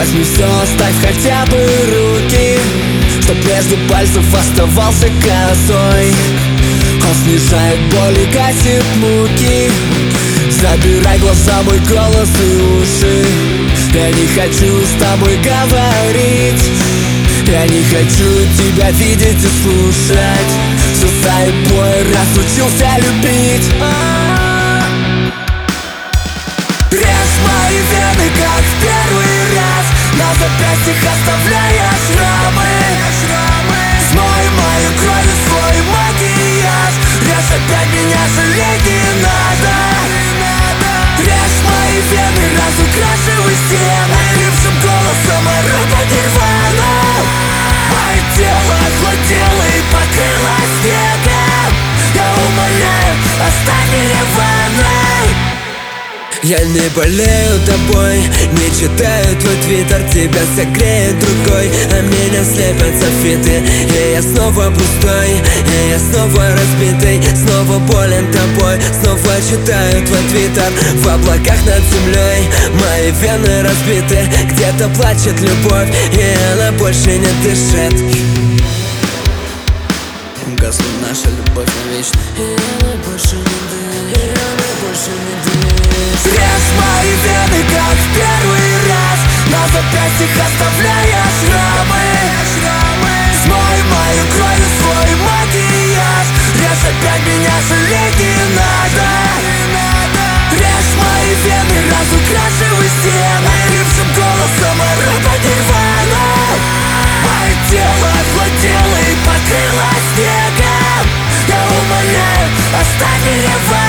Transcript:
Возьми все, оставь хотя бы руки, чтоб между пальцев оставался косой. Он снижает боль и гасит муки. Забирай глаза, мой голос и уши. Я не хочу с тобой говорить, я не хочу тебя видеть и слушать. Все собой разучился любить. Режь мои вены, как в первый раз, на запястьях оставляя шрамы. Смой мою кровь и свой макияж. Режь опять, меня жалеть не надо. Режь мои вены, разукрашивай стены. Хрипшим голосом ору нирвану. Мое тело охладело и покрылось снегом. Я умоляю, оставь меня в ванной. Я не болею тобой, не читаю твой твиттер. Тебя согреет другой, а меня слепят софиты. И я снова пустой, и я снова разбитый. Снова болен тобой, снова читаю твой твиттер. В облаках над землей мои вены разбиты. Где-то плачет любовь, и она больше не дышит. Гаснет наша любовь навечно, и она больше не дышит, и она больше не дышит. Режь мои вены, как в первый раз, на запястьях оставляя шрамы. Смой мою кровь и свой макияж. Режь опять, меня жалеть не надо. Режь мои вены, разукрашивай стены. Хрипшим голосом ору нирвану. Мое тело охладело и покрылось снегом. Я умоляю, оставь меня в